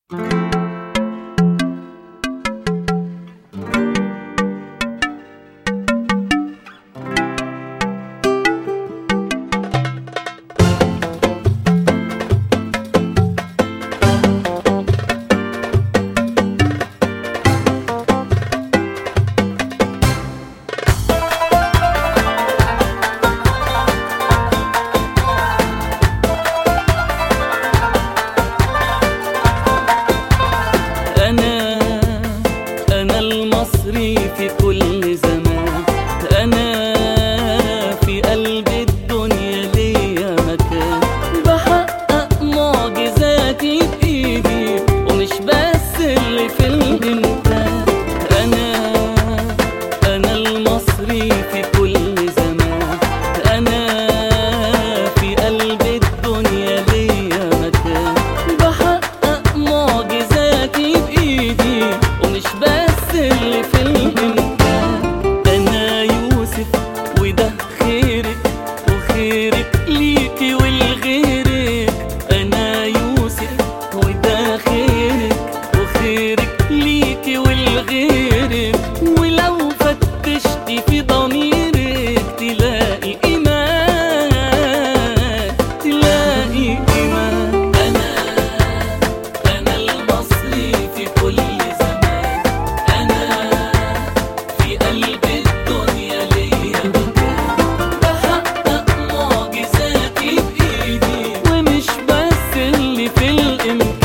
أنا المصري في كل زمان، أنا في قلب الدنيا ليا مكان، بحقق معجزاتي بإيدي ومش بس اللي في الإمكان. أنا المصري في كل زمان، أنا في قلب الدنيا ليا مكان، بحقق معجزاتي بإيدي ومش بس اللي في الإمكان. أنا يوسف وده خيرك وخيرك ليكي ولغيرك، أنا يوسف وده خيرك وخيرك ليكي ولغيرك، ولو فتشتي في ضميرك تلاقي إيمان، تلاقي إيمان. أنا المصري في كل زمان، أنا في قلب الدنيا ليا مكان، بحقق معجزاتي بإيدي ومش بس اللي في الإمكان.